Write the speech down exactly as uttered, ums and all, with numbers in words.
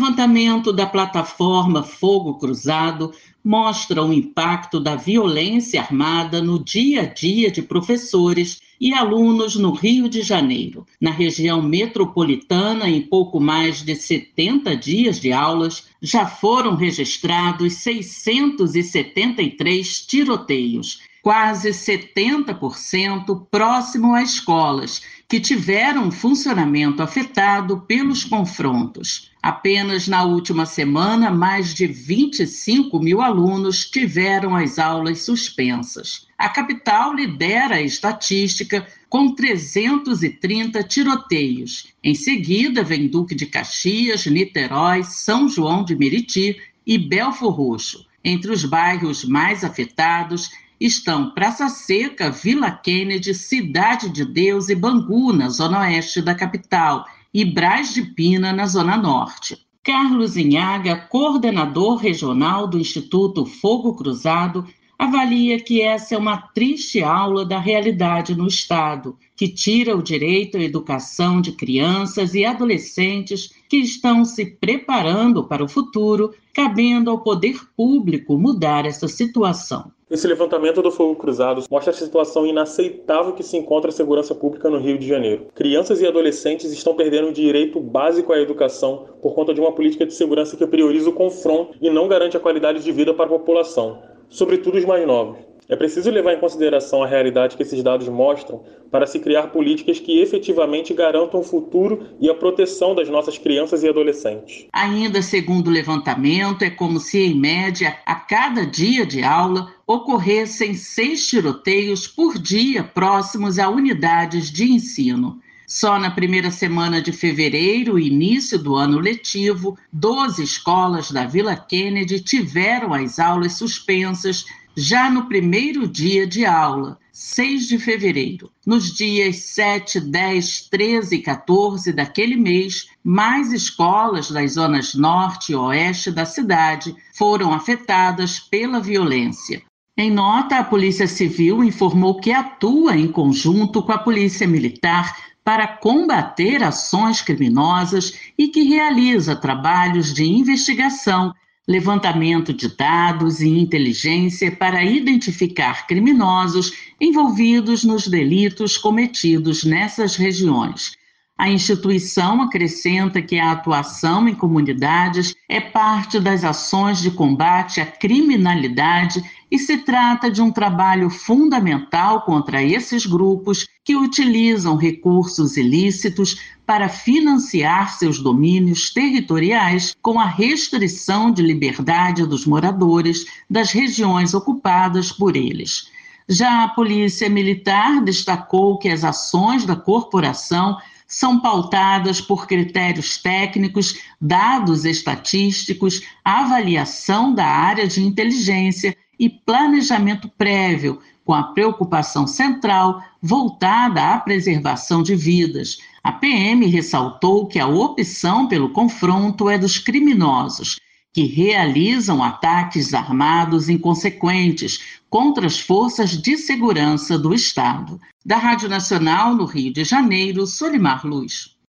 levantamento da plataforma Fogo Cruzado mostra o impacto da violência armada no dia a dia de professores e alunos no Rio de Janeiro. Na região metropolitana, em pouco mais de setenta dias de aulas, já foram registrados seiscentos e setenta e três tiroteios, quase setenta por cento próximo a escolas, que tiveram funcionamento afetado pelos confrontos. Apenas na última semana, mais de vinte e cinco mil alunos tiveram as aulas suspensas. A capital lidera a estatística com trezentos e trinta tiroteios. Em seguida, vem Duque de Caxias, Niterói, São João de Meriti e Belfor Roxo. Entre os bairros mais afetados estão Praça Seca, Vila Kennedy, Cidade de Deus e Bangu, na zona oeste da capital, e Braz de Pina, na zona norte. Carlos Inhaga, coordenador regional do Instituto Fogo Cruzado, avalia que essa é uma triste aula da realidade no Estado, que tira o direito à educação de crianças e adolescentes que estão se preparando para o futuro, cabendo ao poder público mudar essa situação. Esse levantamento do Fogo Cruzado mostra a situação inaceitável que se encontra a segurança pública no Rio de Janeiro. Crianças e adolescentes estão perdendo o direito básico à educação por conta de uma política de segurança que prioriza o confronto e não garante a qualidade de vida para a população, sobretudo os mais novos. É preciso levar em consideração a realidade que esses dados mostram para se criar políticas que efetivamente garantam o futuro e a proteção das nossas crianças e adolescentes. Ainda segundo o levantamento, é como se, em média, a cada dia de aula, ocorressem seis tiroteios por dia próximos a unidades de ensino. Só na primeira semana de fevereiro, início do ano letivo, doze escolas da Vila Kennedy tiveram as aulas suspensas já no primeiro dia de aula, seis de fevereiro. Nos dias sete, dez, treze e quatorze daquele mês, mais escolas das zonas norte e oeste da cidade foram afetadas pela violência. Em nota, a Polícia Civil informou que atua em conjunto com a Polícia Militar para combater ações criminosas e que realiza trabalhos de investigação, levantamento de dados e inteligência para identificar criminosos envolvidos nos delitos cometidos nessas regiões. A instituição acrescenta que a atuação em comunidades é parte das ações de combate à criminalidade e se trata de um trabalho fundamental contra esses grupos que utilizam recursos ilícitos para financiar seus domínios territoriais com a restrição de liberdade dos moradores das regiões ocupadas por eles. Já a Polícia Militar destacou que as ações da corporação são pautadas por critérios técnicos, dados estatísticos, avaliação da área de inteligência e planejamento prévio, com a preocupação central voltada à preservação de vidas. A P M ressaltou que a opção pelo confronto é dos criminosos, que realizam ataques armados inconsequentes contra as forças de segurança do Estado. Da Rádio Nacional, no Rio de Janeiro, Solimar Luz.